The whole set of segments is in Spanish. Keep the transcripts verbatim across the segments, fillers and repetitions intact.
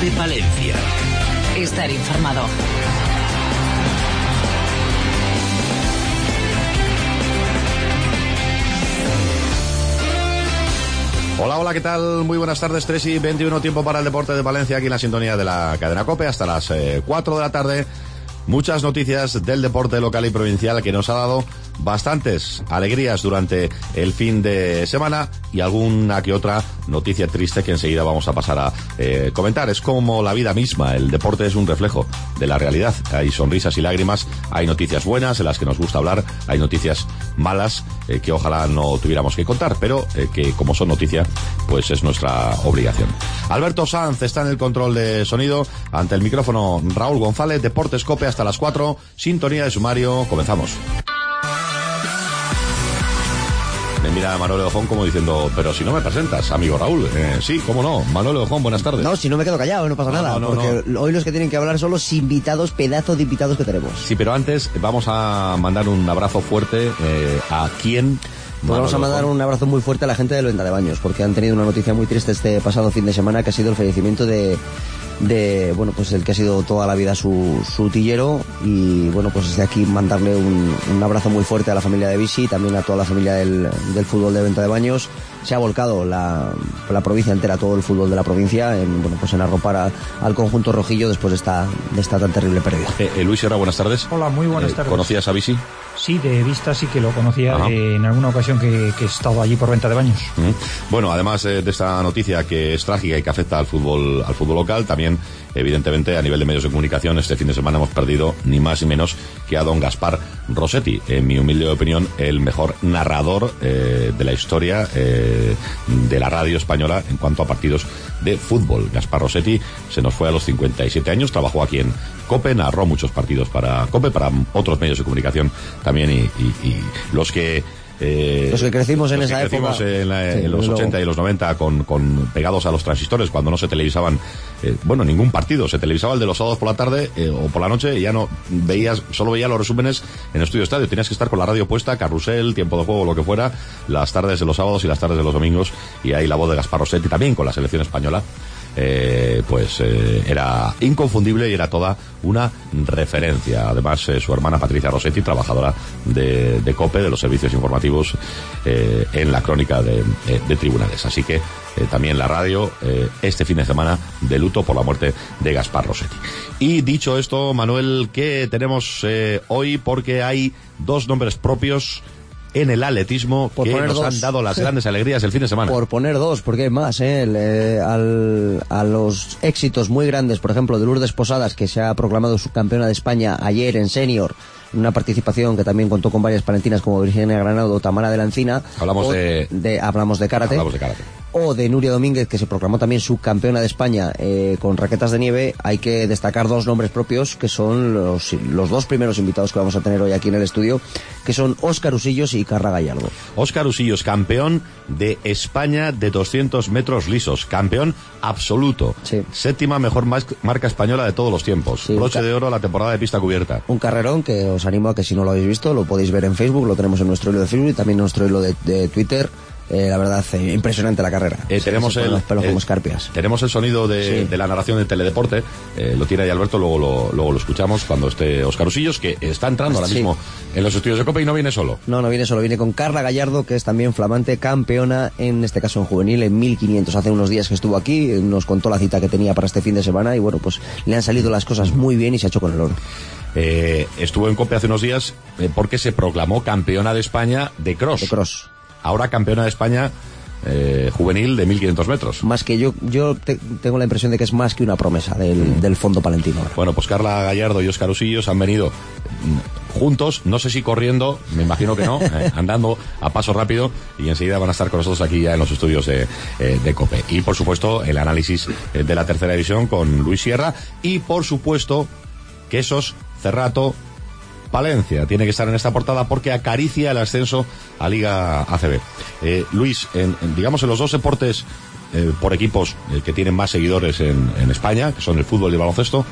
de Palencia. Estar informado. Hola, hola, ¿qué tal? Muy buenas tardes, tres y veintiuno, tiempo para el deporte de Palencia, aquí en la sintonía de la cadena COPE, hasta las eh, cuatro de la tarde. Muchas noticias del deporte local y provincial que nos ha dado bastantes alegrías durante el fin de semana y alguna que otra noticia triste que enseguida vamos a pasar a eh, comentar. Es como la vida misma, el deporte es un reflejo de la realidad. Hay sonrisas y lágrimas, hay noticias buenas en las que nos gusta hablar, hay noticias malas eh, que ojalá no tuviéramos que contar, pero eh, que como son noticia, pues es nuestra obligación. Alberto Sanz está en el control de sonido, ante el micrófono Raúl González, Deportes COPE hasta las cuatro, sintonía de sumario, comenzamos. Me mira Manuel Ojón como diciendo, pero si no me presentas, amigo Raúl. Eh, sí, cómo no. Manuel Ojón, buenas tardes. No, si no me quedo callado, no pasa no, nada. No, no, porque no. Hoy los que tienen que hablar son los invitados, pedazos de invitados que tenemos. Sí, pero antes vamos a mandar un abrazo fuerte eh, a quien... Pues vamos a mandar un abrazo muy fuerte a la gente del Venta de Baños, porque han tenido una noticia muy triste este pasado fin de semana, que ha sido el fallecimiento de... de bueno, pues el que ha sido toda la vida su, su tillero, y bueno, pues desde aquí mandarle un, un abrazo muy fuerte a la familia de Bisi, también a toda la familia del, del fútbol de Venta de Baños. Se ha volcado la, la provincia entera, todo el fútbol de la provincia, en, bueno, pues en arropar a, al conjunto rojillo después de esta, de esta tan terrible pérdida. Eh, eh, Luis Sierra, buenas tardes. Hola, muy buenas eh, tardes. ¿Conocías a Bisi? Sí, de vista sí que lo conocía eh, en alguna ocasión que, que he estado allí por Venta de Baños. Mm. Bueno, además eh, de esta noticia que es trágica y que afecta al fútbol, al fútbol local, también evidentemente a nivel de medios de comunicación este fin de semana hemos perdido ni más ni menos que a don Gaspar Rossetti, en mi humilde opinión el mejor narrador eh, de la historia eh, de la radio española en cuanto a partidos de fútbol. Gaspar Rossetti se nos fue a los cincuenta y siete años, trabajó aquí en COPE, narró muchos partidos para COPE, para otros medios de comunicación también, y, y, y los que Eh, los que crecimos en los esa que crecimos época en, la, sí, en los ochenta y los noventa con, con pegados a los transistores cuando no se televisaban eh, bueno, ningún partido, se televisaba el de los sábados por la tarde eh, o por la noche, y ya no veías, solo veías los resúmenes en el estudio estadio, tenías que estar con la radio puesta, carrusel, tiempo de juego, lo que fuera, las tardes de los sábados y las tardes de los domingos, y ahí la voz de Gaspar Rossetti también con la selección española. Eh, pues eh, era inconfundible y era toda una referencia. Además eh, su hermana Patricia Rossetti, trabajadora de, de COPE, de los servicios informativos eh, en la crónica de, de, de tribunales. Así que eh, también la radio eh, este fin de semana de luto por la muerte de Gaspar Rossetti. Y dicho esto, Manuel, ¿qué tenemos eh, hoy? Porque hay dos nombres propios en el atletismo por que nos dos. han dado las grandes alegrías el fin de semana. Por poner dos, porque hay más, ¿eh? El, eh, al, a los éxitos muy grandes, por ejemplo, de Lourdes Posadas, que se ha proclamado subcampeona de España ayer en senior, una participación que también contó con varias palentinas como Virginia Granado o Tamara de la Encina. Hablamos de, de... Hablamos de karate. Hablamos de karate. O de Nuria Domínguez, que se proclamó también subcampeona de España eh, con raquetas de nieve. Hay que destacar dos nombres propios, que son los, los dos primeros invitados que vamos a tener hoy aquí en el estudio, que son Óscar Usillos y Carla Gallardo. Óscar Usillos, campeón de España de doscientos metros lisos, campeón absoluto. Sí. Séptima mejor marca española de todos los tiempos. Sí, broche de oro la temporada de pista cubierta. Un carrerón que os animo a que, si no lo habéis visto, lo podéis ver en Facebook, lo tenemos en nuestro hilo de Facebook y también en nuestro hilo de, de Twitter. Eh, la verdad, eh, impresionante la carrera. Eh, sí, tenemos el, los pelos el, como escarpias. Tenemos el sonido de, sí. de la narración de Teledeporte, eh, lo tiene ahí Alberto, luego lo, luego lo escuchamos cuando esté Óscar Usillos, que está entrando ahora sí. mismo en los estudios de COPE, y no viene solo. No, no viene solo, viene con Carla Gallardo, que es también flamante campeona, en este caso en juvenil, en mil quinientos. Hace unos días que estuvo aquí, nos contó la cita que tenía para este fin de semana, y bueno, pues le han salido las cosas muy bien y se ha hecho con el oro. Eh, estuvo en COPE hace unos días eh, porque se proclamó campeona de España de cross. De cross. Ahora campeona de España Eh, juvenil de mil quinientos metros. Más que yo, yo te, tengo la impresión de que es más que una promesa del, mm. del fondo palentino. Bueno, pues Carla Gallardo y Óscar Usillos han venido juntos, no sé si corriendo, me imagino que no, eh, andando a paso rápido, y enseguida van a estar con nosotros aquí ya en los estudios de, eh, de COPE. Y por supuesto el análisis eh, de la tercera división con Luis Sierra, y por supuesto Quesos Cerrato Palencia tiene que estar en esta portada porque acaricia el ascenso a Liga A C B. Eh, Luis, en, en, digamos en los dos deportes eh, por equipos eh, que tienen más seguidores en, en España, que son el fútbol y el baloncesto,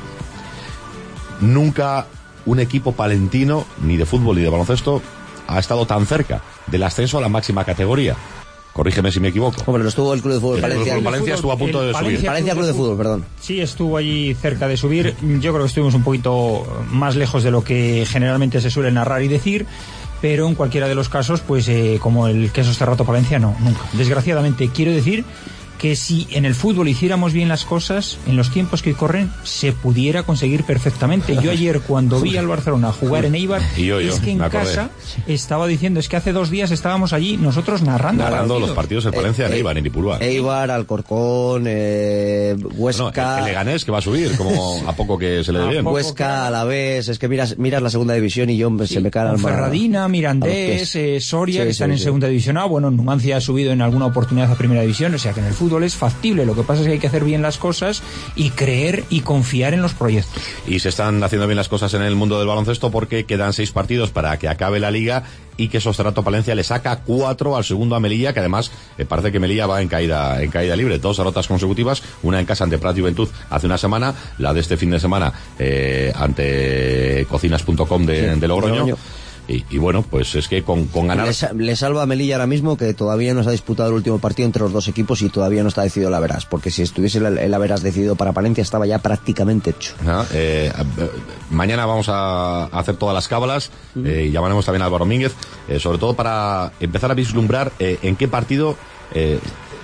nunca un equipo palentino, ni de fútbol ni de baloncesto, ha estado tan cerca del ascenso a la máxima categoría. Corrígeme si me equivoco. Hombre, no estuvo el Club de Fútbol El Valencia. Club de Valencia estuvo a punto de Valencia, subir. Valencia Club de Fútbol, perdón. Sí, estuvo allí cerca de subir. Yo creo que estuvimos un poquito más lejos de lo que generalmente se suele narrar y decir. Pero en cualquiera de los casos, pues eh, como el Quesos Cerrato Palencia, no, nunca. Desgraciadamente, quiero decir que si en el fútbol hiciéramos bien las cosas, en los tiempos que hoy corren, se pudiera conseguir perfectamente. Yo ayer, cuando vi al Barcelona jugar en Eibar, Y yo, yo, es que en me acordé. casa estaba diciendo, es que hace dos días estábamos allí nosotros narrando. Narrando los partidos en Palencia, en Eh, Eibar, en Ipurúa. Eibar, Alcorcón, eh, No, Huesca... el, el Leganés que va a subir, como a poco que se le dé A bien. poco. Huesca, Alavés, es que miras, miras la segunda división y yo me- se me cae el alma. Ferradina, a los Mirandés, pies. eh, Soria, Sí, que están sí, en sí. segunda división A. Bueno, Numancia ha subido en alguna oportunidad a primera división, o sea que en el fútbol es factible. Lo que pasa es que hay que hacer bien las cosas y creer y confiar en los proyectos. Y se están haciendo bien las cosas en el mundo del baloncesto porque quedan seis partidos para que acabe la liga y que Cerrato Palencia le saca cuatro al segundo a Melilla, que además eh, parece que Melilla va en caída en caída libre. Dos derrotas consecutivas, una en casa ante Prat Juventud hace una semana, la de este fin de semana eh, ante cocinas punto com de, Sí, de Logroño. Logroño. Y, y bueno, pues es que con, con ganar... Le, sa- le salva a Melilla ahora mismo, que todavía no se ha disputado el último partido entre los dos equipos y todavía no está decidido el Averas, porque si estuviese el, el Averas decidido para Palencia estaba ya prácticamente hecho. Ah, eh, eh, mañana vamos a hacer todas las cábalas eh, y llamaremos también a Álvaro Mínguez, eh, sobre todo para empezar a vislumbrar eh, en qué partido eh,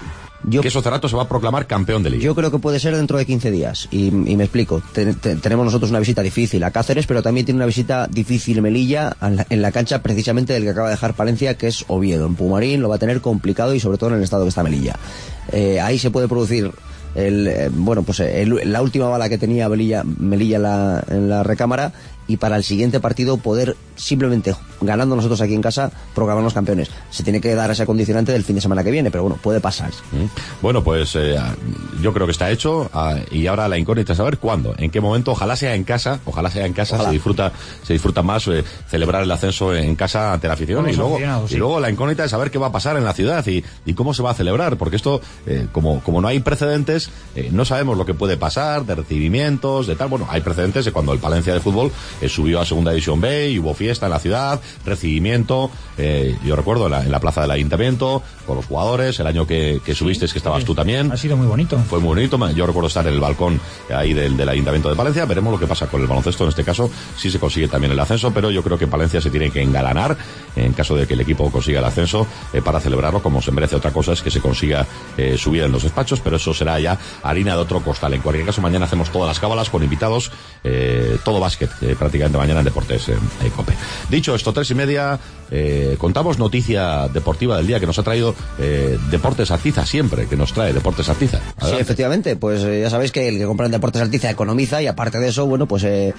Yo, Quesos Cerrato se va a proclamar campeón de liga. yo creo que puede ser dentro de quince días, y, y me explico. Te- te- tenemos nosotros una visita difícil a Cáceres, pero también tiene una visita difícil Melilla en la, en la cancha precisamente del que acaba de dejar Palencia, que es Oviedo. En Pumarín lo va a tener complicado y sobre todo en el estado que está Melilla. Eh, ahí se puede producir el, eh, bueno, pues el- la última bala que tenía Melilla, Melilla en, la, en la recámara, y para el siguiente partido poder simplemente, ganando nosotros aquí en casa, proclamarnos campeones. Se tiene que dar ese condicionante del fin de semana que viene, pero bueno, puede pasar. Mm. Bueno, pues eh, yo creo que está hecho ah, y ahora la incógnita es saber cuándo, en qué momento. Ojalá sea en casa, ojalá sea en casa, Ojalá. se disfruta se disfruta más eh, celebrar el ascenso en casa ante la afición. Con Y los luego, aficionados, y sí. luego la incógnita es saber qué va a pasar en la ciudad y, y cómo se va a celebrar, porque esto, eh, como, como no hay precedentes, eh, no sabemos lo que puede pasar, de recibimientos, de tal. Bueno, hay precedentes de cuando el Palencia de fútbol eh, subió a Segunda División B y hubo fiesta en la ciudad, recibimiento, eh, yo recuerdo en la, en la plaza del Ayuntamiento, con los jugadores, el año que, que subiste, que estabas tú también. Ha sido muy bonito. Fue muy bonito, yo recuerdo estar en el balcón ahí del, del Ayuntamiento de Palencia. Veremos lo que pasa con el baloncesto en este caso, si se consigue también el ascenso, pero yo creo que Palencia se tiene que engalanar en caso de que el equipo consiga el ascenso eh, para celebrarlo como se merece. Otra cosa es que se consiga eh, subir en los despachos, pero eso será ya harina de otro costal. En cualquier caso, mañana hacemos todas las cábalas con invitados, eh, todo básquet, eh, prácticamente mañana en Deportes eh, eh, Cope. Dicho esto, tres y media, eh, contamos noticia deportiva del día que nos ha traído eh, Deportes Artiza, siempre que nos trae Deportes Artiza. Sí, Adelante. efectivamente, pues eh, ya sabéis que el que compra en Deportes Artiza economiza, y aparte de eso, bueno, pues eh,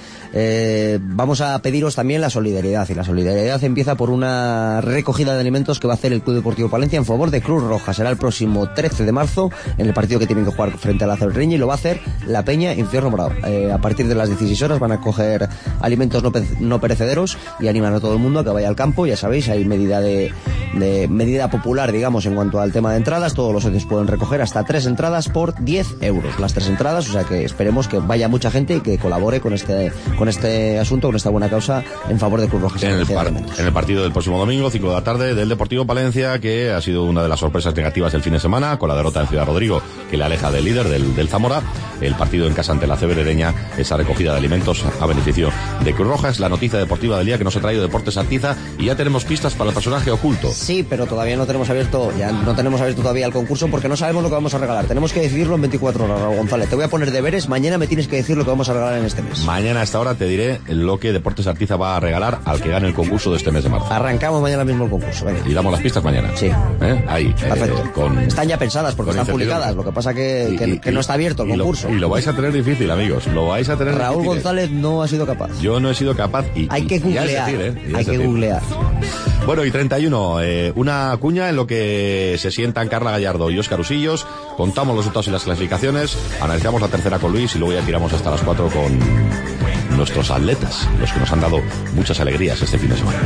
eh, vamos a pediros también la solidaridad, y la solidaridad empieza por una recogida de alimentos que va a hacer el Club Deportivo Palencia en favor de Cruz Roja. Será el próximo trece de marzo en el partido que tienen que jugar frente a la Cerreña, y lo va a hacer la Peña Infierno Morado. Eh, a partir de las dieciséis horas van a coger alimentos no, pe no perecederos y animan a todo el mundo a que vaya al campo. Ya sabéis, hay medida de, de medida popular, digamos, en cuanto al tema de entradas. Todos los socios pueden recoger hasta tres entradas por diez euros las tres entradas, o sea que esperemos que vaya mucha gente y que colabore con este con este asunto, con esta buena causa en favor de Cruz Roja. En el, par- en el partido del próximo domingo, cinco de la tarde, del Deportivo Palencia, que ha sido una de las sorpresas negativas del fin de semana, con la derrota en Ciudad Rodrigo, que le aleja del líder, del, del Zamora. El partido en casa ante la Ceberereña, esa recogida de alimentos a beneficio de Cruz Roja. Es la noticia deportiva del día que nos ha traído Deportes Artiza, y ya tenemos pistas para el personaje oculto. Sí, pero todavía no tenemos abierto, ya no tenemos abierto todavía el concurso porque no sabemos lo que vamos a regalar. Tenemos que decidirlo en veinticuatro horas, Raúl González. Te voy a poner deberes, mañana me tienes que decir lo que vamos a regalar en este mes. Mañana a esta hora te diré lo que Deportes Artiza va a regalar al que gane el concurso de este mes de marzo. Arrancamos mañana mismo el concurso, venga. Y damos las pistas mañana. Sí. ¿Eh? Ahí. Perfecto. eh, con... Están ya pensadas porque con están incertidumbre. publicadas, lo que pasa que, que, Y- y- que no está abierto el y lo- concurso. Y lo vais a tener difícil, amigos. Lo vais a tener Raúl difícil. González no ha sido capaz. Yo no he sido capaz y... Hay que y- ya es googlear, decir, ¿eh? Ya hay es que decir. googlear. Bueno, y treinta y uno, eh, una cuña en lo que se sientan Carla Gallardo y Óscar Usillos. Contamos los resultados y las clasificaciones, analizamos la tercera con Luis y luego ya tiramos hasta las cuatro con nuestros atletas, los que nos han dado muchas alegrías este fin de semana.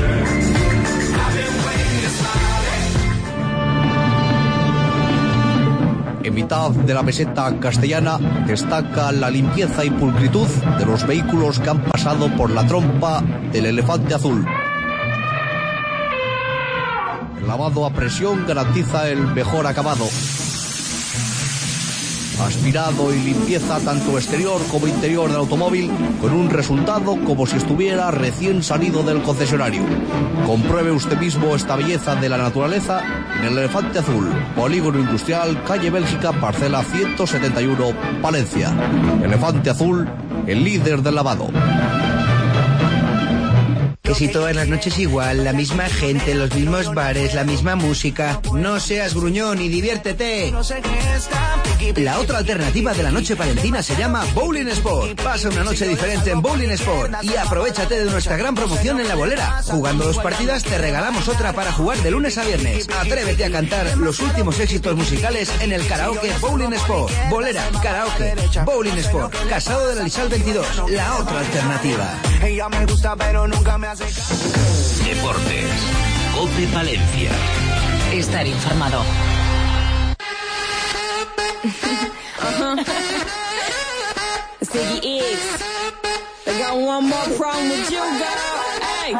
En mitad de la meseta castellana destaca la limpieza y pulcritud de los vehículos que han pasado por la trompa del elefante azul. El lavado a presión garantiza el mejor acabado. Aspirado y limpieza tanto exterior como interior del automóvil, con un resultado como si estuviera recién salido del concesionario. Compruebe usted mismo esta belleza de la naturaleza en el Elefante Azul, Polígono Industrial, calle Bélgica, parcela ciento setenta y uno, Palencia. Elefante Azul, el líder del lavado. Que si todas las noches igual, la misma gente, los mismos bares, la misma música. No seas gruñón y diviértete. La otra alternativa de la noche palentina se llama Bowling Sport. Pasa una noche diferente en Bowling Sport y aprovéchate de nuestra gran promoción en la bolera. Jugando dos partidas te regalamos otra para jugar de lunes a viernes. Atrévete a cantar los últimos éxitos musicales en el karaoke Bowling Sport. Bolera, karaoke, Bowling Sport. Casado de la Lisal veintidós. La otra alternativa. Ella me gusta pero nunca me hace. Deportes. COPE Palencia. Estar informado. uh-huh. Ziggy X. I got one more problem with you, girl. Hey.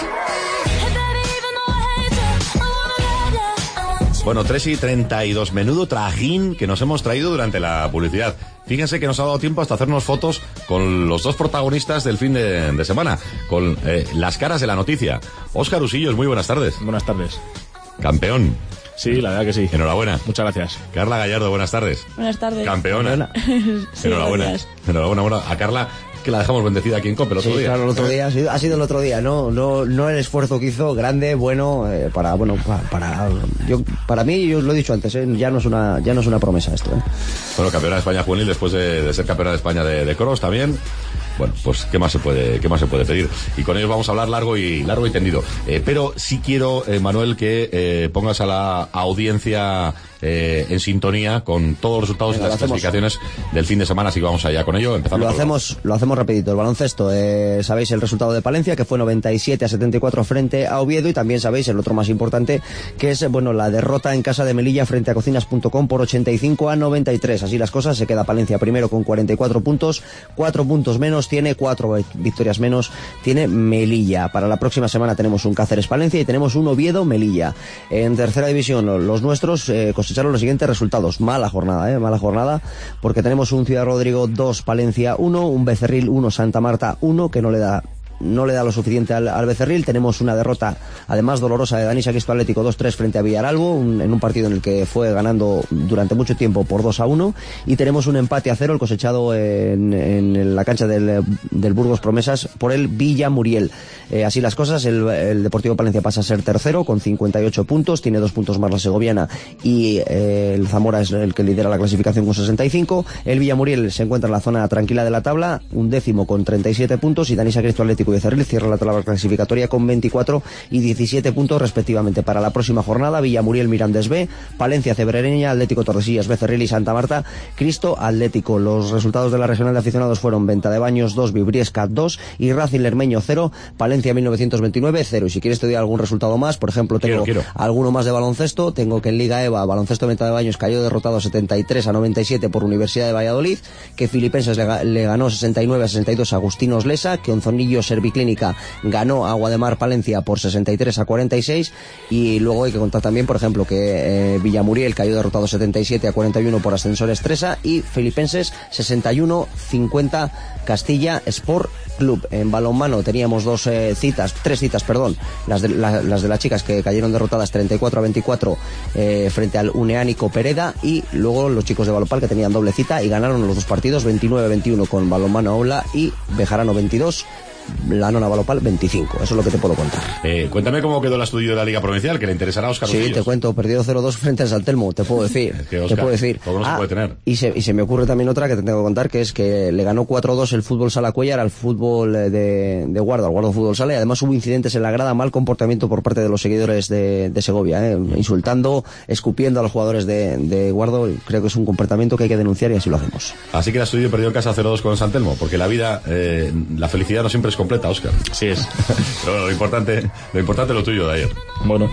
Bueno, tres y treinta y dos, menudo trajín que nos hemos traído durante la publicidad. Fíjense que nos ha dado tiempo hasta hacernos fotos con los dos protagonistas del fin de, de semana, con eh, las caras de la noticia. Óscar Usillos, muy buenas tardes. Buenas tardes. Campeón. Sí, la verdad que sí. Enhorabuena. Muchas gracias. Carla Gallardo, buenas tardes. Buenas tardes. Campeona. Sí, Enhorabuena. gracias. Enhorabuena. Bueno, a Carla, que la dejamos bendecida aquí en COPE el otro sí, día. Claro, el otro día ha sido, ha sido el otro día, no, no, no el esfuerzo que hizo, grande, bueno, eh, para, bueno, para, para, yo, para mí, yo os lo he dicho antes, eh, ya no es una, ya no es una promesa esto, eh. Bueno, campeona de España juvenil después de, de ser campeona de España de, de cross también. Bueno, pues qué más se puede, qué más se puede pedir. Y con ellos vamos a hablar largo y largo y tendido. Eh, pero sí quiero, eh, Manuel, que eh, pongas a la audiencia eh, en sintonía con todos los resultados Venga, y las clasificaciones del fin de semana, así que vamos allá con ello. Empezando lo hacemos, lo hacemos rapidito. El baloncesto, eh, sabéis el resultado de Palencia, que fue noventa y siete a setenta y cuatro frente a Oviedo, y también sabéis el otro más importante, que es, bueno, la derrota en casa de Melilla frente a cocinas punto com por ochenta y cinco a noventa y tres. Así las cosas, se queda Palencia primero con cuarenta y cuatro puntos, cuatro puntos menos tiene, cuatro victorias menos tiene Melilla. Para la próxima semana tenemos un Cáceres Palencia y tenemos un Oviedo Melilla. En tercera división, los nuestros eh, cosecharon los siguientes resultados. Mala jornada, eh, mala jornada, porque tenemos un Ciudad Rodrigo dos, Palencia uno, un Becerril uno, Santa Marta uno, que no le da no le da lo suficiente al, al Becerril. Tenemos una derrota, además dolorosa, de Danisa Cristo Atlético dos tres frente a Villaralbo, un, en un partido en el que fue ganando durante mucho tiempo por dos a uno, y tenemos un empate a cero, el cosechado en, en la cancha del, del Burgos Promesas por el Villamuriel. Eh, así las cosas, el, el Deportivo Palencia pasa a ser tercero con cincuenta y ocho puntos, tiene dos puntos más la Segoviana, y eh, el Zamora es el que lidera la clasificación con sesenta y cinco. El Villamuriel se encuentra en la zona tranquila de la tabla, un décimo con treinta y siete puntos, y Danisa Cristo Atlético y Becerril cierra la tabla clasificatoria con veinticuatro y diecisiete puntos respectivamente. Para la próxima jornada, Villamuriel Mirandés B, Palencia Cebrereña, Atlético Tordesillas, Becerril y Santa Marta Cristo Atlético. Los resultados de la regional de aficionados fueron Venta de Baños dos, Vibriesca dos y Racing Lermeño cero, Palencia mil novecientos veintinueve cero. Y si quieres te doy algún resultado más, por ejemplo, tengo quiero, quiero. alguno más de baloncesto. Tengo que en Liga EVA, baloncesto Venta de Baños cayó derrotado setenta y tres a noventa y siete por Universidad de Valladolid, que Filipenses le, le ganó sesenta y nueve a sesenta y dos a Agustinos Lesa, que Onzonillo Serviclínica ganó a Agua de Mar Palencia por sesenta y tres a cuarenta y seis, y luego hay que contar también, por ejemplo, que eh, Villamuriel cayó derrotado setenta y siete a cuarenta y uno por Ascensores Tresa, y Filipenses sesenta y uno cincuenta Castilla Sport Club. En balonmano teníamos dos eh, citas, tres citas, perdón, las de, la, las de las chicas, que cayeron derrotadas treinta y cuatro a veinticuatro eh, frente al Uneánico Pereda, y luego los chicos de Balopal, que tenían doble cita y ganaron los dos partidos veintinueve a veintiuno con balonmano Aula y Bejarano veintidós, la Nona Balopal veinticinco. Eso es lo que te puedo contar. Eh, cuéntame cómo quedó el estudio de la Liga Provincial, que le interesará a Óscar Sí, Usillos. Te cuento, perdió cero dos frente al Saltelmo, te puedo decir. Es que, Óscar, te puedo decir. todo no ah, se puede tener. Y se, y se me ocurre también otra que te tengo que contar, que es que le ganó cuatro dos el Fútbol Sala Cuellar al fútbol de, de Guardo, al Guardo Fútbol Sala, y además hubo incidentes en la grada, mal comportamiento por parte de los seguidores de, de Segovia, eh, insultando, escupiendo a los jugadores de, de Guardo. Creo que es un comportamiento que hay que denunciar, y así lo hacemos. Así que el estudio perdió en casa cero dos con el Santelmo, porque la vida, eh, la felicidad no siempre es completa, Óscar. Sí es. Pero bueno, lo importante, lo importante es lo tuyo de ayer. Bueno.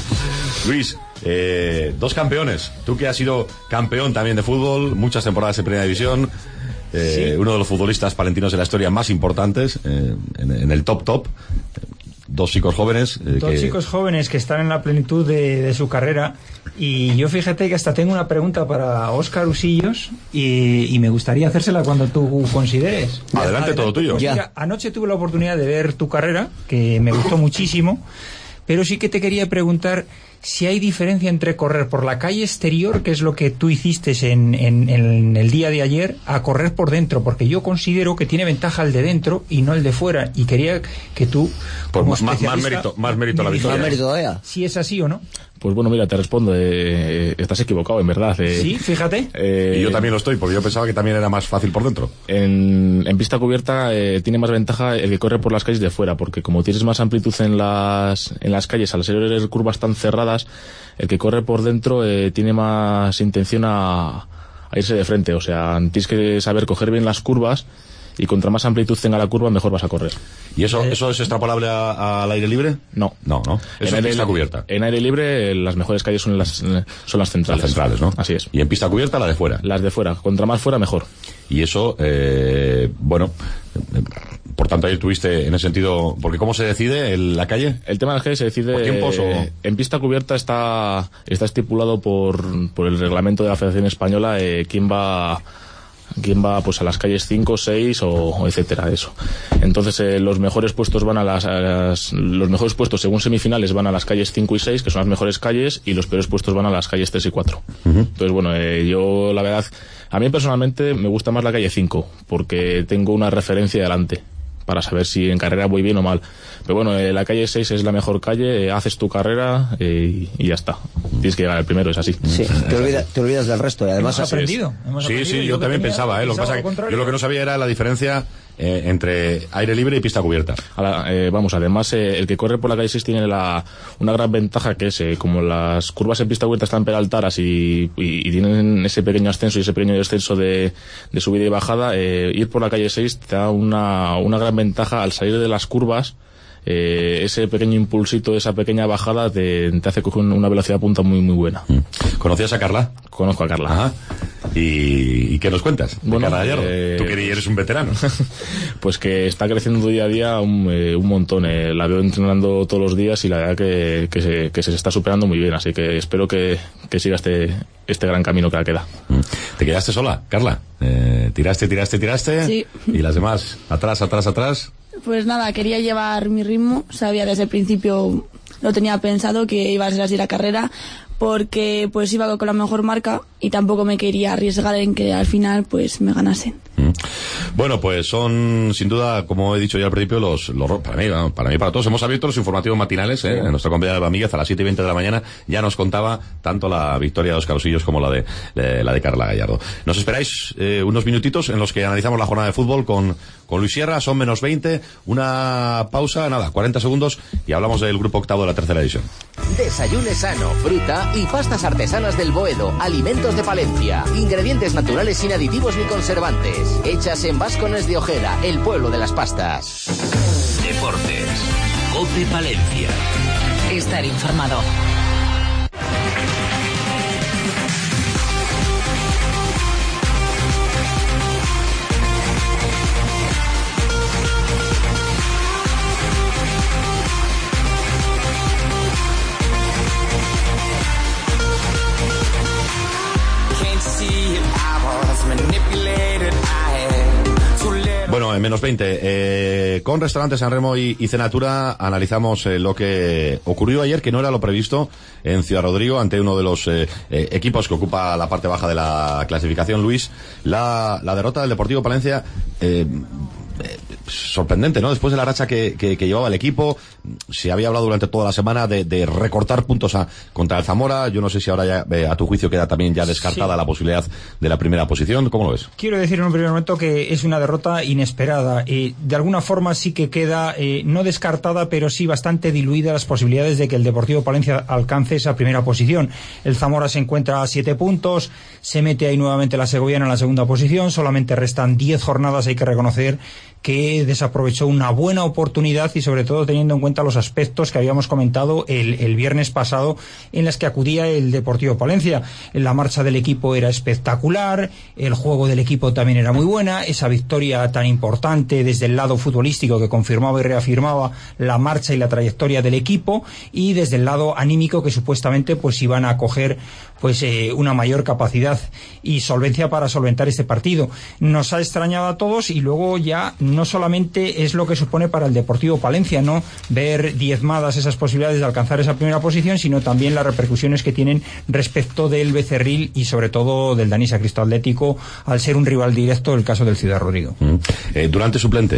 Luis, eh, dos campeones. Tú que has sido campeón también de fútbol, muchas temporadas en Primera División, eh, sí. uno de los futbolistas palentinos de la historia más importantes, eh, en, en el top top. dos chicos jóvenes. Eh, dos que... chicos jóvenes que están en la plenitud de, de su carrera. Y yo fíjate que hasta tengo una pregunta para Óscar Usillos y, y me gustaría hacérsela cuando tú consideres. Adelante, Adelante. Todo tuyo. Pues mira, anoche tuve la oportunidad de ver tu carrera, que me gustó muchísimo, pero sí que te quería preguntar si hay diferencia entre correr por la calle exterior, que es lo que tú hiciste en, en, en el día de ayer, a correr por dentro, porque yo considero que tiene ventaja el de dentro y no el de fuera, y quería que tú, pues como más, más mérito, más mérito a la victoria. Más mérito todavía. Si es así o no. Pues bueno, mira, te respondo, eh, estás equivocado, en verdad. Eh, sí, fíjate. Eh, y yo también lo estoy, porque yo pensaba que también era más fácil por dentro. En, en pista cubierta eh, tiene más ventaja el que corre por las calles de fuera, porque como tienes más amplitud en las, en las calles, al ser curvas tan cerradas, el que corre por dentro eh, tiene más intención a, a irse de frente. O sea, tienes que saber coger bien las curvas, y contra más amplitud tenga la curva, mejor vas a correr. ¿Y eso eso es extrapolable a, al aire libre? No. No, no. Eso en pista cubierta. En aire libre, las mejores calles son las, son las centrales. Las centrales, ¿no? Así es. ¿Y en pista cubierta, la de fuera? Las de fuera. Contra más fuera, mejor. Y eso, eh, bueno, por tanto, ahí tuviste en ese sentido, porque ¿cómo se decide en la calle? El tema de las calles se decide ¿por tiempos o...? Eh, en pista cubierta está está estipulado por, por el reglamento de la Federación Española eh, quién va quién va pues a las calles cinco, seis o, o etcétera, eso. Entonces eh, los mejores puestos van a las, a las los mejores puestos según semifinales van a las calles cinco y seis, que son las mejores calles, y los peores puestos van a las calles tres y cuatro. Uh-huh. Entonces bueno, eh, yo la verdad, a mí personalmente me gusta más la calle cinco, porque tengo una referencia delante para saber si en carrera voy bien o mal. Pero bueno, eh, la calle seis es la mejor calle, eh, haces tu carrera eh, y, y ya está. Tienes que llegar al primero, es así. Sí, te, olvida, te olvidas del resto. Y además hemos aprendido. Hemos sí, aprendido. sí, yo, yo también pensaba, ¿eh? Lo que pasa que yo lo que no sabía era la diferencia eh, entre aire libre y pista cubierta. La, eh, vamos, además, eh, el que corre por la calle seis tiene la, una gran ventaja, que es, eh, como las curvas en pista cubierta están peraltaras y, y, y tienen ese pequeño ascenso y ese pequeño descenso de, de subida y bajada, eh, ir por la calle seis te da una, una gran ventaja al salir de las curvas. Eh, ese pequeño impulsito, esa pequeña bajada te, te hace coger una velocidad punta muy muy buena. ¿Conocías a Carla? Conozco a Carla. Ajá. ¿Y, y qué nos cuentas? Bueno, Carla Gallardo, eh, tú que eres un veterano. Pues que está creciendo día a día un, eh, un montón. Eh, la veo entrenando todos los días y la verdad que, que, se, que se está superando muy bien. Así que espero que, que siga este, este gran camino que la queda. ¿Te quedaste sola, Carla? Eh, tiraste, tiraste, tiraste. Sí. Y las demás, atrás, atrás, atrás. Pues nada, quería llevar mi ritmo, sabía desde el principio, lo tenía pensado que iba a ser así la carrera, porque pues iba con la mejor marca y tampoco me quería arriesgar en que al final pues me ganasen. Bueno, pues son sin duda, como he dicho ya al principio, los, los para mí, para mí, para todos. Hemos abierto los informativos matinales, ¿eh? En nuestra compañera de Bamíguez a las siete y veinte de la mañana ya nos contaba tanto la victoria de Óscar Usillos como la de, de la de Carla Gallardo. Nos esperáis eh, unos minutitos en los que analizamos la jornada de fútbol con, con Luis Sierra. Son menos veinte, una pausa, nada, cuarenta segundos y hablamos del grupo octavo de la tercera división. Desayune sano, fruta y pastas artesanas del Boedo, alimentos de Palencia, ingredientes naturales sin aditivos ni conservantes, hechas en Vascones de Ojeda, el pueblo de las pastas. Deportes, COPE Palencia. Estar informado. Bueno, en menos veinte, eh, con Restaurante San Remo y, y Cenatura analizamos eh, lo que ocurrió ayer, que no era lo previsto en Ciudad Rodrigo, ante uno de los eh, eh, equipos que ocupa la parte baja de la clasificación, Luis. La, la derrota del Deportivo Palencia, eh, eh, sorprendente, ¿no? Después de la racha que, que, que llevaba el equipo, se había hablado durante toda la semana de, de recortar puntos a, contra el Zamora. Yo no sé si ahora ya, eh, a tu juicio, queda también ya descartada sí. la posibilidad de la primera posición. ¿Cómo lo ves? Quiero decir en un primer momento que es una derrota inesperada. Eh, de alguna forma sí que queda, eh, no descartada, pero sí bastante diluida las posibilidades de que el Deportivo Palencia alcance esa primera posición. El Zamora se encuentra a siete puntos, se mete ahí nuevamente la Segoviana en la segunda posición, solamente restan diez jornadas. Hay que reconocer que desaprovechó una buena oportunidad y sobre todo teniendo en cuenta los aspectos que habíamos comentado el, el viernes pasado en las que acudía el Deportivo Palencia. La marcha del equipo era espectacular, el juego del equipo también era muy buena, esa victoria tan importante desde el lado futbolístico que confirmaba y reafirmaba la marcha y la trayectoria del equipo, y desde el lado anímico que supuestamente pues iban a coger pues eh, una mayor capacidad y solvencia para solventar este partido. Nos ha extrañado a todos, y luego ya no solamente es lo que supone para el Deportivo Palencia, ¿no?, ver diezmadas esas posibilidades de alcanzar esa primera posición, sino también las repercusiones que tienen respecto del Becerril y sobre todo del Danisa Cristo Atlético, al ser un rival directo el caso del Ciudad Rodrigo. Mm. Eh, ¿Durante suplente?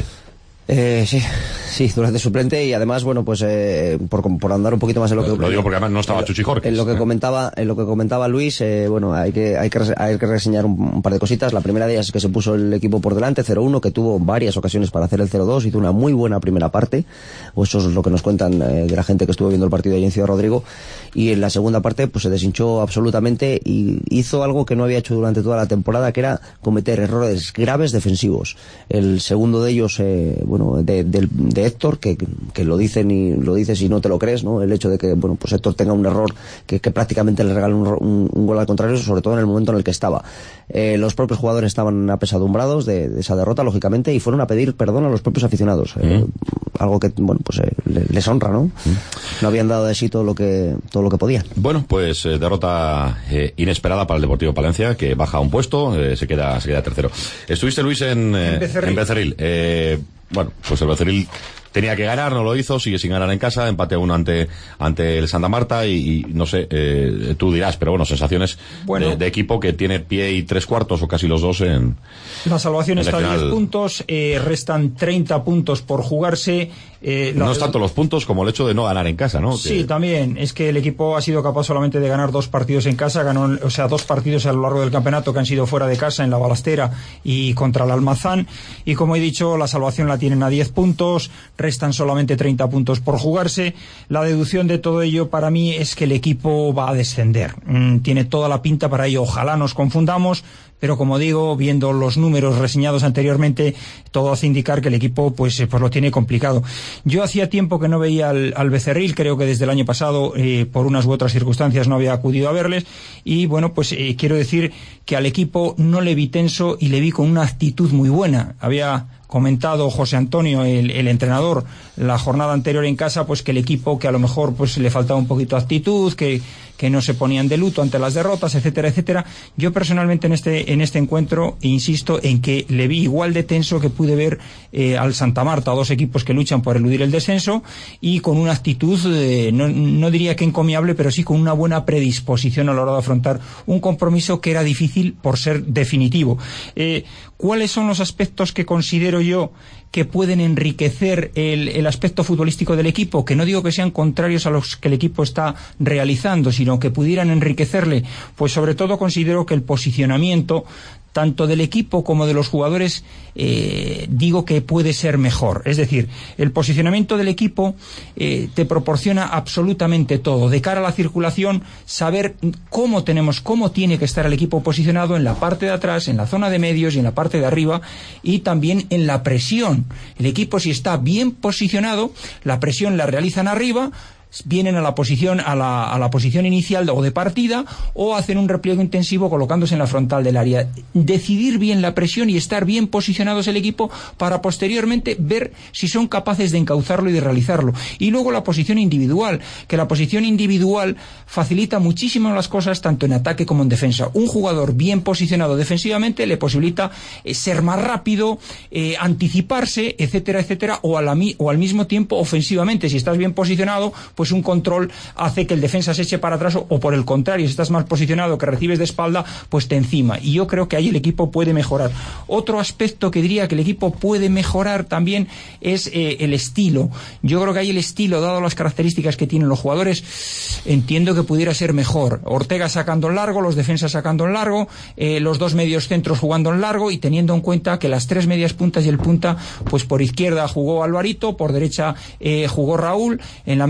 Eh, sí, sí, durante suplente, y además, bueno, pues eh, por, por andar un poquito más en lo que... Lo digo porque además no estaba en, Chuchi Jorge. En lo que comentaba, en lo que comentaba Luis, eh, bueno, hay que, hay que, hay que reseñar un, un par de cositas. La primera de ellas es que se puso el equipo por delante, cero uno, que tuvo varias ocasiones para hacer el cero dos, hizo una muy buena primera parte, o eso es lo que nos cuentan eh, de la gente que estuvo viendo el partido allí en Ciudad Rodrigo, y en la segunda parte pues se deshinchó absolutamente y hizo algo que no había hecho durante toda la temporada, que era cometer errores graves defensivos. El segundo de ellos, eh, bueno, de, de, de Héctor, que, que lo dicen y lo dices y no te lo crees, ¿no? El hecho de que, bueno, pues Héctor tenga un error que, que prácticamente le regala un, un, un gol al contrario, sobre todo en el momento en el que estaba. Eh, los propios jugadores estaban apesadumbrados de, de esa derrota, lógicamente, y fueron a pedir perdón a los propios aficionados. Eh, mm. Algo que, bueno, pues eh, les honra, ¿no? Mm. No habían dado de sí todo lo que, todo lo que podían. Bueno, pues eh, derrota eh, inesperada para el Deportivo Palencia, que baja un puesto, eh, se queda, se queda tercero. Estuviste, Luis, en, eh, en Becerril. En Becerril. Eh, Bueno, pues el Becerril tenía que ganar, no lo hizo, sigue sin ganar en casa, empate a uno ante ante el Santa Marta y, y no sé, eh, tú dirás, pero bueno, sensaciones bueno, de, de equipo que tiene pie y tres cuartos o casi los dos en... La salvación está a diez puntos, eh, restan treinta puntos por jugarse. Eh, no es tanto los puntos como el hecho de no ganar en casa, ¿no? Sí, que... también. Es que el equipo ha sido capaz solamente de ganar dos partidos en casa, ganó, o sea, dos partidos a lo largo del campeonato que han sido fuera de casa, en la Balastera y contra el Almazán. Y como he dicho, la salvación la tienen a diez puntos, restan solamente treinta puntos por jugarse. La deducción de todo ello para mí es que el equipo va a descender. Mm, tiene toda la pinta para ello. Ojalá nos confundamos, pero como digo, viendo los números reseñados anteriormente, todo hace indicar que el equipo pues, pues lo tiene complicado. Yo hacía tiempo que no veía al, al Becerril, creo que desde el año pasado, eh, por unas u otras circunstancias, no había acudido a verles, y bueno, pues eh, quiero decir que al equipo no le vi tenso y le vi con una actitud muy buena. Había comentado José Antonio, el, el entrenador, la jornada anterior en casa, pues que el equipo, que a lo mejor pues le faltaba un poquito de actitud, que, que no se ponían de luto ante las derrotas, etcétera, etcétera. Yo personalmente en este, en este encuentro insisto en que le vi igual de tenso que pude ver eh, al Santa Marta, dos equipos que luchan por eludir el descenso, y con una actitud, eh, no, no diría que encomiable, pero sí con una buena predisposición a la hora de afrontar un compromiso que era difícil por ser definitivo. Eh, ¿Cuáles son los aspectos que considero yo que pueden enriquecer el, el aspecto futbolístico del equipo? Que no digo que sean contrarios a los que el equipo está realizando, sino que pudieran enriquecerle. Pues sobre todo considero que el posicionamiento tanto del equipo como de los jugadores, eh, digo que puede ser mejor. Es decir, el posicionamiento del equipo eh, te proporciona absolutamente todo. De cara a la circulación, saber cómo tenemos, cómo tiene que estar el equipo posicionado en la parte de atrás, en la zona de medios y en la parte de arriba, y también en la presión. El equipo, si está bien posicionado, la presión la realizan arriba, vienen a la posición a la, a la posición inicial o de partida, o hacen un repliego intensivo colocándose en la frontal del área. Decidir bien la presión y estar bien posicionados el equipo para posteriormente ver si son capaces de encauzarlo y de realizarlo. Y luego la posición individual, que la posición individual facilita muchísimo las cosas tanto en ataque como en defensa. Un jugador bien posicionado defensivamente le posibilita eh, ser más rápido, eh, anticiparse, etcétera, etcétera, o, a la, o al mismo tiempo ofensivamente. Si estás bien posicionado, pues pues un control hace que el defensa se eche para atrás, o, o por el contrario, si estás mal posicionado, que recibes de espalda, pues te encima. Y yo creo que ahí el equipo puede mejorar. Otro aspecto que diría que el equipo puede mejorar también es eh, el estilo. Yo creo que ahí el estilo, dado las características que tienen los jugadores, entiendo que pudiera ser mejor. Ortega sacando en largo, los defensas sacando en largo, eh, los dos medios centros jugando en largo, y teniendo en cuenta que las tres medias puntas y el punta, pues por izquierda jugó Alvarito, por derecha eh, jugó Raúl, en la media punta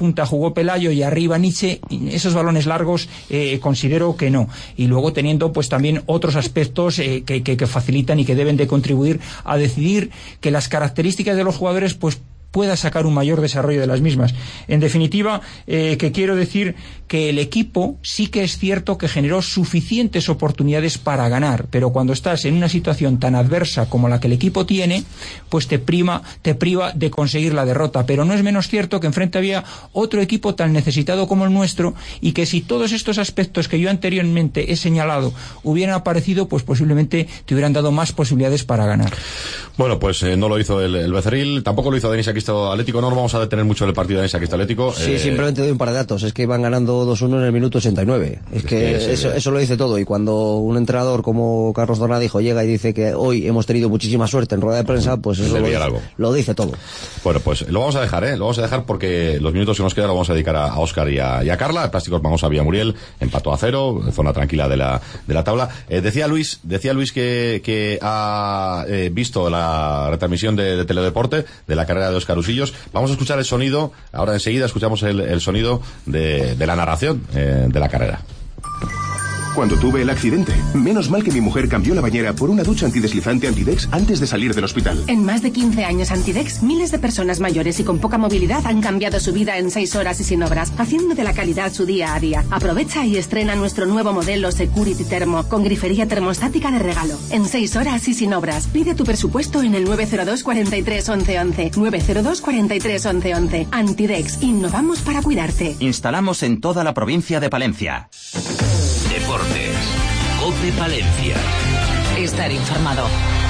punta jugó Pelayo y arriba Nietzsche, esos balones largos eh, considero que no. Y luego teniendo pues también otros aspectos eh, que, que, que facilitan y que deben de contribuir a decidir que las características de los jugadores pues pueda sacar un mayor desarrollo de las mismas. En definitiva, eh, que quiero decir que el equipo sí que es cierto que generó suficientes oportunidades para ganar, pero cuando estás en una situación tan adversa como la que el equipo tiene, pues te prima, te priva de conseguir la derrota. Pero no es menos cierto que enfrente había otro equipo tan necesitado como el nuestro, y que si todos estos aspectos que yo anteriormente he señalado hubieran aparecido, pues posiblemente te hubieran dado más posibilidades para ganar. Bueno, pues eh, no lo hizo el, el Becerril, tampoco lo hizo Denis Aquisto Atlético. No nos vamos a detener mucho en el partido de Denis Aquisto Atlético. Sí, eh... simplemente doy un par de datos. Es que iban ganando dos uno en el minuto ochenta y nueve. Es que sí, eso, sí. eso lo dice todo. Y cuando un entrenador como Carlos Dornadijo llega y dice que hoy hemos tenido muchísima suerte en rueda de prensa, pues eso lo dice, algo. lo dice todo. Bueno, pues lo vamos a dejar, ¿eh? Lo vamos a dejar porque los minutos que nos quedan lo vamos a dedicar a Óscar y a, y a Carla. Plásticos Mangosa Villamuriel empató a cero, zona tranquila de la, de la tabla. Eh, decía Luis, decía Luis que, que ha eh, visto la retransmisión de, de Teledeporte de la carrera de Óscar Usillos. Vamos a escuchar el sonido, ahora enseguida escuchamos el, el sonido de, de la narración eh, de la carrera. Cuando tuve el accidente, menos mal que mi mujer cambió la bañera por una ducha antideslizante Antidex antes de salir del hospital. En más de quince años Antidex, miles de personas mayores y con poca movilidad han cambiado su vida en seis horas y sin obras, haciendo de la calidad su día a día. Aprovecha y estrena nuestro nuevo modelo Security Thermo, con grifería termostática de regalo. En seis horas y sin obras. Pide tu presupuesto en el nueve cero dos, cuarenta y tres, once, once. nueve cero dos, cuarenta y tres, once, once. Antidex, innovamos para cuidarte. Instalamos en toda la provincia de Palencia. Deportes. COPE Palencia. Estar informado.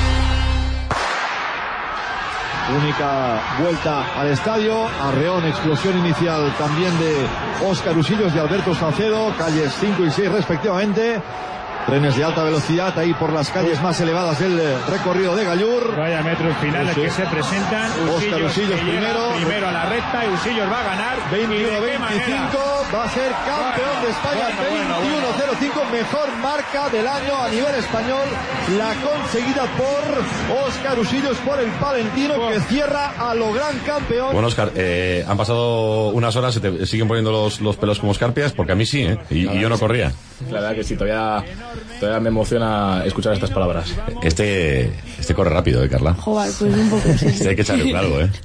Única vuelta al estadio. Arreón, explosión inicial también de Óscar Usillos y Alberto Salcedo. Calles cinco y seis respectivamente. Trenes de alta velocidad ahí por las calles más elevadas del recorrido de Gallur. Vaya metros finales sí. que se presentan. Óscar Usillos primero. Primero a la recta y Usillos va a ganar. veintiuno veinticinco. Va a ser campeón bueno, de España. Bueno, veintiuno cero cinco. Bueno, bueno. Mejor marca del año a nivel español. La conseguida por Óscar Usillos, por el palentino, bueno. que cierra a lo gran campeón. Bueno, Óscar, eh, han pasado unas horas. Se te siguen poniendo los, los pelos como escarpias, porque a mí sí, ¿eh? Y, y yo no corría. La verdad que sí, todavía... Todavía me emociona escuchar estas palabras. Este este corre rápido, ¿eh, Carla? Joder, pues un poco sí. Este hay que echarle un algo, ¿eh?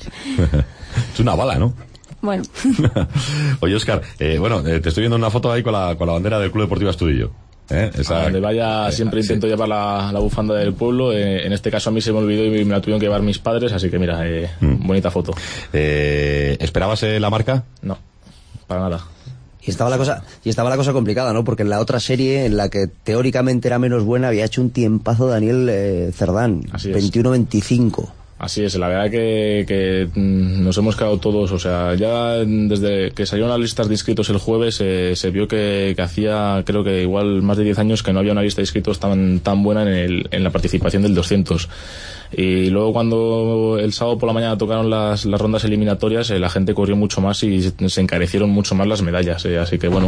Es una bala, ¿no? Bueno. Oye, Óscar, eh, bueno, eh, te estoy viendo una foto ahí con la, con la bandera del Club Deportivo Astudillo. ¿Eh? Esa... A donde vaya eh, siempre intento sí. llevar la, la bufanda del pueblo. Eh, en este caso a mí se me olvidó y me la tuvieron que llevar mis padres, así que mira, eh, mm. bonita foto. Eh, ¿Esperabas eh, la marca? No, para nada. Y estaba la cosa, y estaba la cosa complicada, ¿no? Porque en la otra serie, en la que teóricamente era menos buena, había hecho un tiempazo Daniel eh, Cerdán, veintiuno veinticinco. Así es, la verdad que, que nos hemos quedado todos, o sea, ya desde que salieron las listas de inscritos el jueves eh, se vio que, que hacía, creo que igual más de diez años que no había una lista de inscritos tan, tan buena en, el, en la participación del doscientos. Y luego cuando el sábado por la mañana tocaron las, las rondas eliminatorias, eh, la gente corrió mucho más y se encarecieron mucho más las medallas, eh, así que bueno...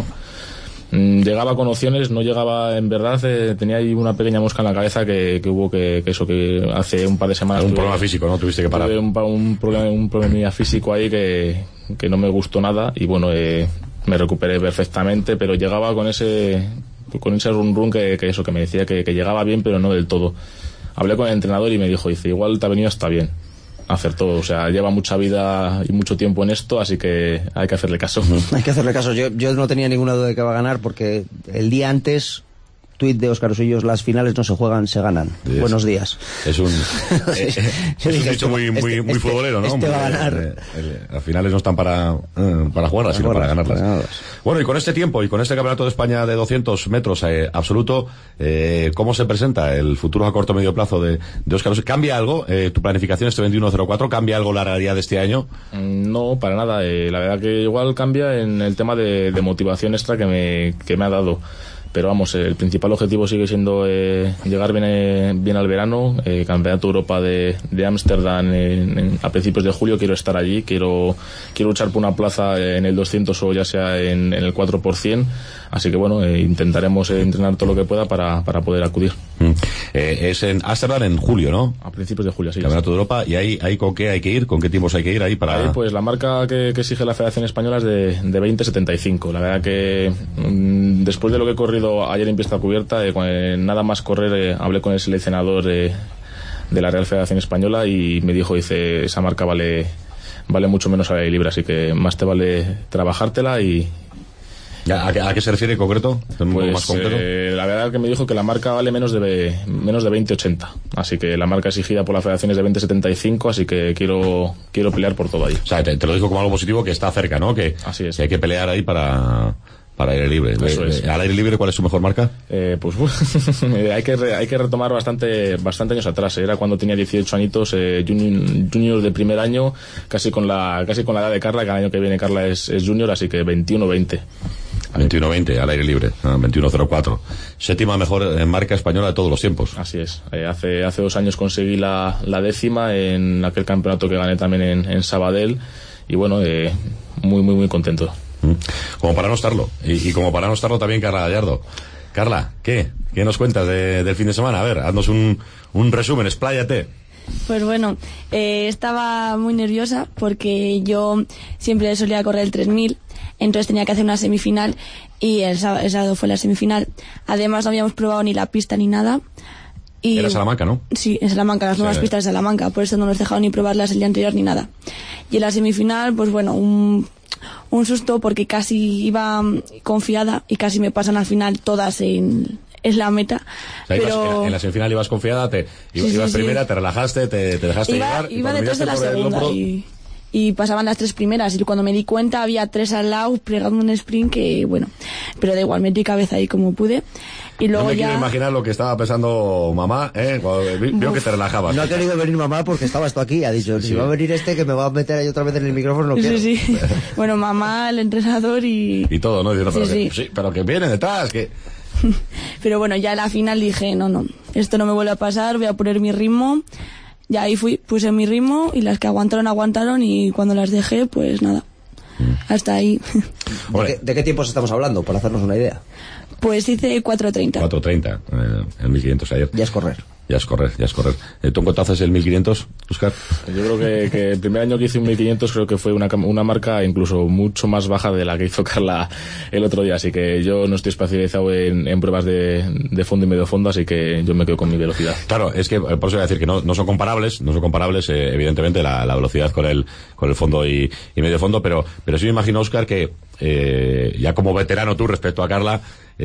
Llegaba con opciones, no llegaba en verdad, eh, tenía ahí una pequeña mosca en la cabeza que, que hubo que, que eso, que hace un par de semanas... Un tuve, problema físico, ¿no? Tuviste que parar. Tuve un, un, problema, un problema físico ahí que, que no me gustó nada y bueno, eh, me recuperé perfectamente, pero llegaba con ese con ese run run que, que eso, que me decía que, que llegaba bien, pero no del todo. Hablé con el entrenador y me dijo, dice, igual te ha venido hasta bien hacer todo, o sea, lleva mucha vida y mucho tiempo en esto, así que hay que hacerle caso. Hay que hacerle caso. Yo, yo no tenía ninguna duda de que va a ganar porque el día antes, tuit de Óscar Usillos, las finales no se juegan, se ganan. Sí, Buenos días. Es un, eh, es un dicho muy, muy, este, muy futbolero, ¿no? Este va a ganar. Eh, eh, las finales no están para, eh, para jugarlas, sino para ganarlas. Para ganarlas. Bueno, y con este tiempo y con este campeonato de España de doscientos metros eh, absoluto, eh, ¿cómo se presenta el futuro a corto o medio plazo de, de Óscar Usillos? ¿Cambia algo eh, tu planificación este veintiuno cero cuatro? ¿Cambia algo la realidad de este año? No, para nada. Eh, la verdad que igual cambia en el tema de, de motivación extra que me, que me ha dado. Pero vamos, el principal objetivo sigue siendo eh, llegar bien, eh, bien al verano, eh, Campeonato Europa de, de Ámsterdam en, en, a principios de julio, quiero estar allí, quiero quiero luchar por una plaza en el doscientos o ya sea en, en el cuatro por ciento, así que bueno, eh, intentaremos eh, entrenar todo lo que pueda para, para poder acudir. Mm. Eh, es en Ámsterdam en julio, ¿no? A principios de julio, sí. Campeonato de Europa. ¿Y ahí, ahí con qué hay que ir? ¿Con qué tiempos hay que ir ahí para...? Ahí, pues la marca que, que exige la Federación Española es de, de veinte setenta y cinco. La verdad que mmm, después de lo que he corrido ayer en pista cubierta, eh, con, eh, nada más correr, eh, hablé con el seleccionador eh, de la Real Federación Española y me dijo, dice, esa marca vale vale mucho menos al aire libre, así que más te vale trabajártela y... ¿A qué, ¿A qué se refiere en concreto? ¿Un pues, más concreto? Eh, la verdad que me dijo que la marca vale menos de menos de veinte ochenta, así que la marca exigida por la federación es de veinte setenta y cinco, así que quiero quiero pelear por todo ahí. O sea, te, te lo digo como algo positivo, que está cerca, ¿no? Que, así es. Que hay que pelear ahí para... Para aire libre. Eso es. ¿Al aire libre cuál es su mejor marca? Eh, pues hay que re, hay que retomar bastante bastante años atrás. Era cuando tenía dieciocho añitos, eh, junior, junior de primer año, casi con la casi con la edad de Carla, que el año que viene Carla es, es junior, así que veintiuno veinte. veintiuno veinte al aire libre, ah, veintiuno cero cuatro. Séptima mejor marca española de todos los tiempos. Así es. Eh, hace hace dos años conseguí la, la décima en aquel campeonato que gané también en, en Sabadell y bueno, eh, muy muy muy contento. Como para no estarlo. Y, y como para no estarlo también Carla Gallardo. Carla, ¿qué? ¿Qué nos cuentas de, del fin de semana? A ver, haznos un, un resumen, expláyate. Pues bueno, eh, estaba muy nerviosa porque yo siempre solía correr el tres mil, entonces tenía que hacer una semifinal y el sábado, el sábado fue la semifinal. Además no habíamos probado ni la pista ni nada. Y, era Salamanca, ¿no? Sí, en Salamanca, las nuevas sí. pistas de Salamanca, por eso no nos dejaron ni probarlas el día anterior ni nada. Y en la semifinal, pues bueno, un... un susto porque casi iba confiada y casi me pasan al final todas en, en la meta. O sea, pero... ibas, en, la, en la semifinal ibas confiada, te, ibas, sí, ibas sí, primera, sí. te relajaste, te, te dejaste iba, llevar. Iba detrás de la segunda y, y pasaban las tres primeras y cuando me di cuenta había tres al lado pegando un sprint que, bueno, pero da igual, metí cabeza ahí como pude. Y luego no me ya... quiero imaginar lo que estaba pensando mamá, ¿eh? Cuando vio que te relajabas. No ha querido venir mamá porque estabas tú aquí. Ha dicho, sí. si va a venir este que me va a meter ahí otra vez en el micrófono, no quiero. Sí, sí. Bueno, mamá, el entrenador y... Y todo, ¿no? Diciendo, pero, sí, que, sí. sí, pero que viene detrás, que... Pero bueno, ya a la final dije, no, no, esto no me vuelve a pasar, voy a poner mi ritmo. Ya ahí fui, puse mi ritmo y las que aguantaron, aguantaron y cuando las dejé, pues nada. Hasta ahí. ¿De qué, ¿De qué tiempos estamos hablando? Para hacernos una idea. Pues hice cuatro treinta. cuatro treinta, eh, el mil quinientos ayer. Ya es correr. Ya es correr, ya es correr. ¿Tú en cuánto haces el mil quinientos, Óscar? Yo creo que, que el primer año que hice un mil quinientos creo que fue una, una marca incluso mucho más baja de la que hizo Carla el otro día, así que yo no estoy especializado en, en pruebas de, de fondo y medio fondo, así que yo me quedo con mi velocidad. Claro, es que por eso voy a decir que no, no son comparables, no son comparables eh, evidentemente la, la velocidad con el con el fondo y, y medio fondo, pero pero sí me imagino, Óscar, que eh, ya como veterano tú respecto a Carla,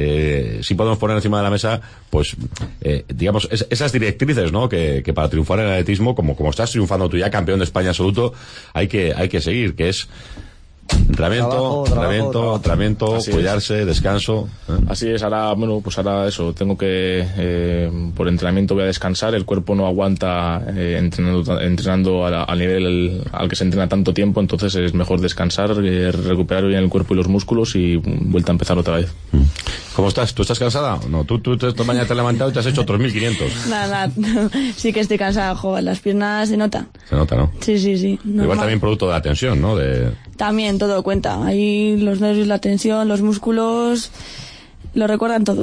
eh, sí podemos poner encima de la mesa, pues, eh, digamos, es, esas directrices, ¿no? Que, que para triunfar en el atletismo, como, como estás triunfando tú ya, campeón de España absoluto, hay que, hay que seguir, que es entrenamiento, trabajo, entrenamiento, trabajo, entrenamiento, Así cuidarse, es. descanso. ¿eh? Así es, ahora, bueno, pues ahora eso, tengo que, eh, por entrenamiento voy a descansar, el cuerpo no aguanta eh, entrenando, entrenando al, al nivel al que se entrena tanto tiempo, entonces es mejor descansar, eh, recuperar bien el cuerpo y los músculos y vuelta a empezar otra vez. ¿Cómo estás? ¿Tú estás cansada? No, tú, tú, tú esta mañana te has levantado y te has hecho otros mil quinientos. Nada, nada, sí que estoy cansada, joder, las piernas se nota. Se nota, ¿no? Sí, sí, sí. Normal. Igual también producto de la tensión, ¿no? De... También todo cuenta. Ahí los nervios, la tensión, los músculos, lo recuerdan todo.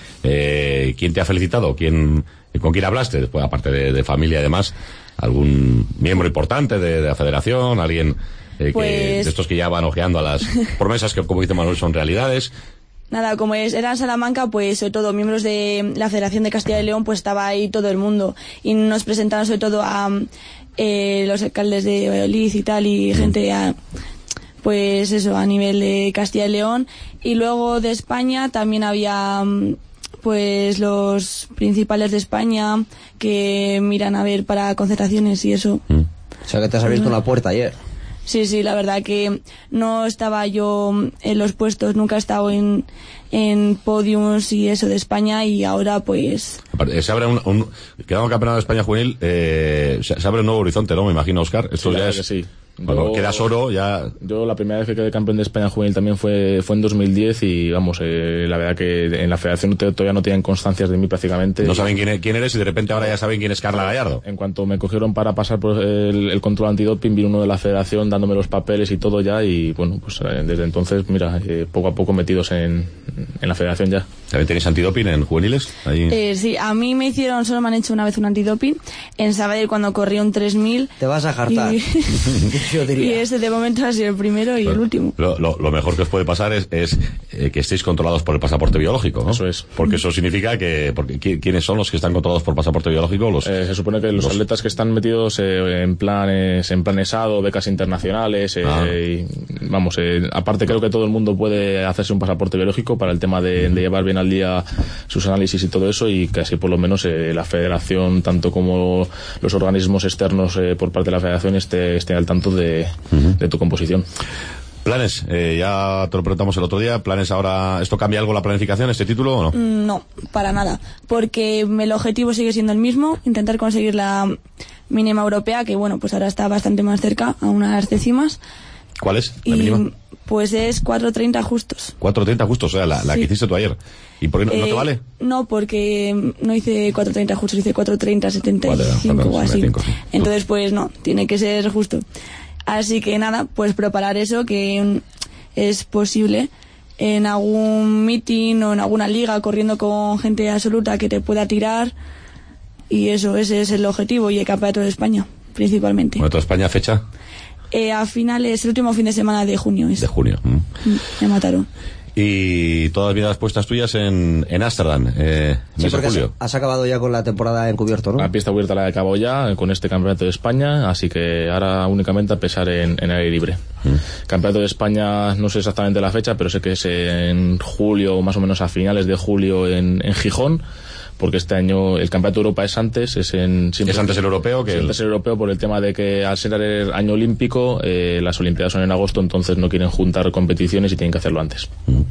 Eh, ¿Quién te ha felicitado? ¿Quién, ¿Con quién hablaste? Después, aparte de, de familia y demás, ¿algún miembro importante de, de la federación? ¿Alguien eh, pues... que, de estos que ya van ojeando a las promesas que, como dice Manuel, son realidades? Nada, como es, era en Salamanca, pues sobre todo miembros de la Federación de Castilla y León, pues estaba ahí todo el mundo. Y nos presentaron sobre todo a eh, los alcaldes de Valladolid y tal, y gente a... pues eso, a nivel de Castilla y León. Y luego de España también había pues los principales de España que miran a ver para concentraciones y eso. Mm. O sea que te has abierto una puerta ayer. Sí, sí, la verdad que no estaba yo en los puestos, nunca he estado en, en podiums y eso de España y ahora pues... Se abre un... un quedado campeonato de España juvenil, eh, se, se abre un nuevo horizonte, ¿no? Me imagino, Óscar. Esto sí, ya es... que sí. Cuando Yo- quedas oro ya... Yo la primera vez que quedé campeón de España juvenil también fue fue en dos mil diez y vamos, eh, la verdad que en la federación te- todavía no tenían constancias de mí prácticamente. No saben quién, e- quién eres y de repente ahora ya saben quién es Carla Gallardo. En cuanto me cogieron para pasar por el, el control antidoping, vino uno de la federación dándome los papeles y todo ya y bueno, pues eh, desde entonces, mira, eh, poco a poco metidos en, en la federación ya. ¿También tenéis antidoping en juveniles? Ahí... Eh, sí, a mí me hicieron, solo me han hecho una vez un antidoping en Sabadell cuando corrí un tres mil. Te vas a jartar. Y, Yo diría. y ese de momento ha sido el primero y el último. Lo, lo, lo mejor que os puede pasar es, es eh, que estéis controlados por el pasaporte biológico, ¿no? Eso es. Porque eso significa que... Porque, ¿qui- ¿Quiénes son los que están controlados por pasaporte biológico? Los, Eh, se supone que los, los- atletas que están metidos eh, en planes en plan ESADO, becas internacionales, eh, Ah. y, vamos, eh, aparte creo que todo el mundo puede hacerse un pasaporte biológico para el tema de, de llevar bien al día sus análisis y todo eso y que así por lo menos eh, la federación, tanto como los organismos externos eh, por parte de la federación esté, esté al tanto de, de tu composición. Planes, eh, ya te lo preguntamos el otro día, planes ahora, ¿esto cambia algo la planificación, este título o no? Mm, No, para nada, porque el objetivo sigue siendo el mismo, intentar conseguir la mínima europea, que bueno, pues ahora está bastante más cerca, a unas décimas, ¿Cuál es la y mínima? pues es cuatro treinta justos. cuatro treinta justo, o sea, la, la Sí. que hiciste tú ayer. ¿Y por qué no, no te Eh, vale? No, porque no hice cuatro treinta justos, hice cuatro treinta setenta y cinco o así. setenta y cinco, sí. Entonces, pues no, tiene que ser justo. Así que nada, pues preparar eso, que mm, es posible en algún meeting o en alguna liga corriendo con gente absoluta que te pueda tirar. Y eso, ese es el objetivo y el campeonato de España, principalmente. Bueno, toda España, fecha Eh, a finales, el último fin de semana de junio es. de junio. Mm. Mm, Me mataron. Y todas las puestas tuyas en en Ámsterdam, eh, Sí, mes de porque has, julio. has acabado ya con la temporada encubierto, ¿no? La pista abierta la acabo ya con este campeonato de España, así que ahora únicamente a pesar en, en aire libre. Campeonato de España no sé exactamente la fecha, pero sé que es en julio, más o menos a finales de julio en, en Gijón, porque este año el Campeonato de Europa es antes, es en siempre Es antes el europeo que es el- antes el europeo por el tema de que al ser el año olímpico eh, las Olimpiadas son en agosto, entonces no quieren juntar competiciones y tienen que hacerlo antes.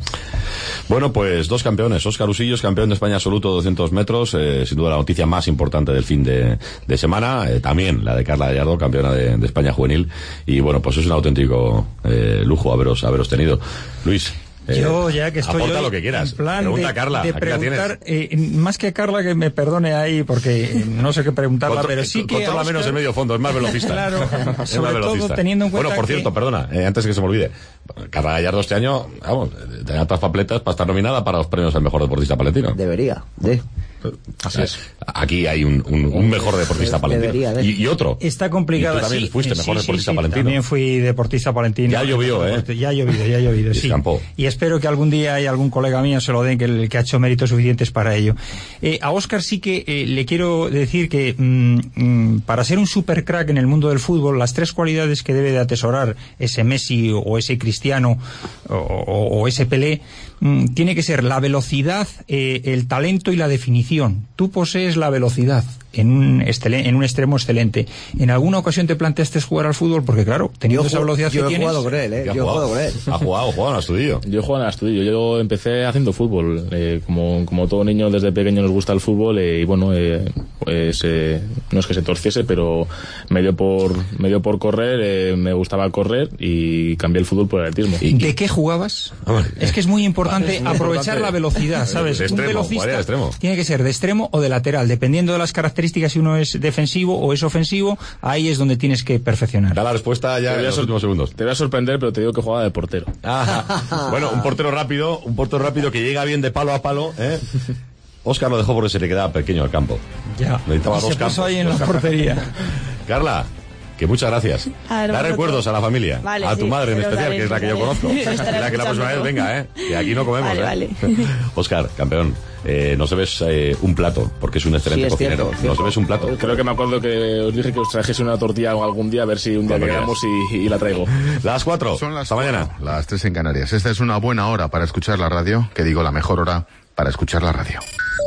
Bueno, pues dos campeones. Óscar Usillos, campeón de España absoluto doscientos metros, eh, sin duda la noticia más importante del fin de, de semana. Eh, también la de Carla Gallardo, campeona de, de España juvenil. Y bueno, pues es un auténtico eh, lujo haberos, haberos tenido. Luis. eh, Yo, ya que estoy aporta hoy lo que quieras. en plan Pregunta de, a Carla, de aquí la tienes. preguntar, eh, más que a Carla que me perdone ahí porque eh, no sé qué preguntarla, Contro- pero sí que controla a Óscar- menos el medio fondo, es más velocista. Claro, Es más sobre todo velocista. teniendo en cuenta Bueno, por que- cierto, perdona, eh, antes que se me olvide. Carla Gallardo este año, vamos, eh, tenía otras papeletas para estar nominada para los premios al mejor deportista palentino. Debería, de. Así es. Aquí hay un, un, un mejor deportista palentino. Debería de. Y, y otro. Está complicada. Y tú también sí, fuiste eh, mejor sí, deportista sí, sí, palentino. También fui deportista palentino. Ya llovió, ¿eh? Ya ha llovido, ya ha llovido, Y sí. escampó. Y espero que algún día hay algún colega mío se lo den que, el, que ha hecho méritos suficientes para ello. Eh, a Óscar sí que eh, le quiero decir que mm, mm, para ser un super crack en el mundo del fútbol, las tres cualidades que debe de atesorar ese Messi o ese Cristiano o, o, o ese Pelé, mm, tiene que ser la velocidad, eh, el talento y la definición. Tú posees la velocidad en un, estele- en un extremo excelente. ¿En alguna ocasión te planteaste jugar al fútbol? Porque claro, teniendo Yo esa ju- velocidad yo que he tienes... jugado con él, ¿eh? ¿Qué ha Yo he jugado? jugado con él. Ha jugado, jugado en el astudillo. Yo juego en el astudillo, yo empecé haciendo fútbol, eh, como, como todo niño desde pequeño nos gusta el fútbol eh, y bueno, eh, pues, eh, no es que se torciese, pero me dio por, me dio por correr, eh, me gustaba correr y cambié el fútbol por el atletismo. ¿De qué jugabas? Es que es muy importante Es muy aprovechar importante. la velocidad, ¿sabes? De extremo, un velocista ¿cuál era de extremo? tiene que ser de extremo o de lateral, dependiendo de las características, si uno es defensivo o es ofensivo, ahí es donde tienes que perfeccionar. Da la respuesta ya Te voy en a los sor- últimos segundos. Te voy a sorprender, pero te digo que jugaba de portero. Ajá. Bueno, un portero rápido, un portero rápido que llega bien de palo a palo, ¿eh? Óscar lo dejó porque se le quedaba pequeño el campo. Ya. Necesitaba Y dos se puso campos. ahí en dos la campos. portería. Carla, que muchas gracias. A ver, Da vosotros. recuerdos a la familia, Vale, a tu sí, madre en se los especial, daré, que es la que yo se los conozco. daré. Estará Mira que la próxima vez escuchando. venga, ¿eh? Que aquí no comemos, Vale, ¿eh? vale. Óscar, campeón, eh, no se ves eh, un plato, porque es un excelente Sí, es cocinero. cierto, no cierto. se ves un plato. Creo que me acuerdo que os dije que os trajese una tortilla algún día, a ver si un día Cuando quedamos y, y la traigo. Las cuatro. Son las Hasta mañana. cuatro, las tres en Canarias. Esta es una buena hora para escuchar la radio, que digo la mejor hora para escuchar la radio.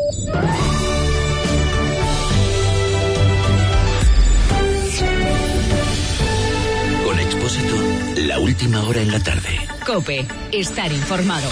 Con Expósito, la última hora en la tarde. Cope, estar informado.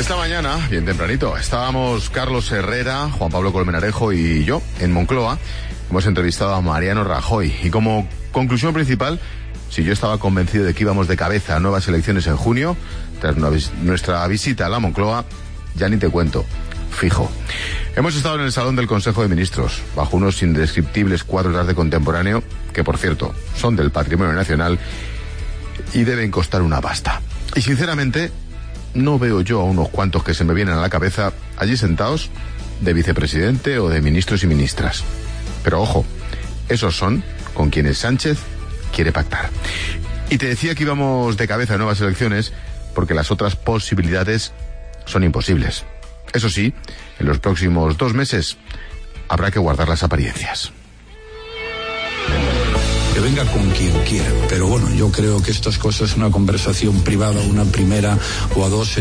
Esta mañana, bien tempranito, estábamos Carlos Herrera, Juan Pablo Colmenarejo y yo en Moncloa. Hemos entrevistado a Mariano Rajoy y como conclusión principal, si yo estaba convencido de que íbamos de cabeza a nuevas elecciones en junio, tras nuestra visita a la Moncloa, ya ni te cuento, fijo. Hemos estado en el Salón del Consejo de Ministros, bajo unos indescriptibles cuadros de arte contemporáneo, que por cierto, son del Patrimonio Nacional y deben costar una pasta. Y sinceramente, no veo yo a unos cuantos que se me vienen a la cabeza allí sentados de vicepresidente o de ministros y ministras. Pero ojo, esos son con quienes Sánchez quiere pactar. Y te decía que íbamos de cabeza a nuevas elecciones porque las otras posibilidades son imposibles. Eso sí, en los próximos dos meses habrá que guardar las apariencias. Que venga con quien quiera, pero bueno, yo creo que estas cosas, una conversación privada, una primera o a dos...